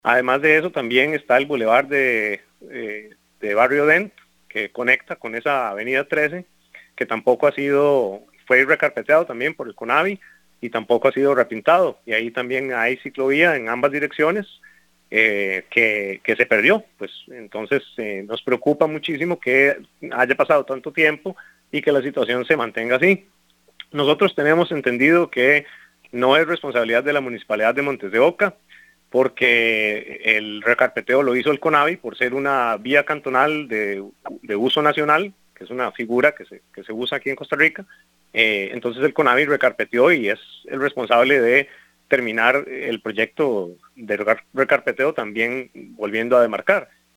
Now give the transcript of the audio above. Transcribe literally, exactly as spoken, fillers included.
Además de eso, también está el bulevar de, eh, de Barrio Dent, que conecta con esa avenida trece, que tampoco ha sido, fue recarpeteado también por el CONAVI y tampoco ha sido repintado. Y ahí también hay ciclovía en ambas direcciones eh, que, que se perdió. Pues entonces eh, nos preocupa muchísimo que haya pasado tanto tiempo y que la situación se mantenga así. Nosotros tenemos entendido que no es responsabilidad de la Municipalidad de Montes de Oca, porque el recarpeteo lo hizo el CONAVI por ser una vía cantonal de, de uso nacional, que es una figura que se, que se usa aquí en Costa Rica. Eh, entonces el CONAVI recarpeteó y es el responsable de terminar el proyecto de recarpeteo también volviendo a demarcar.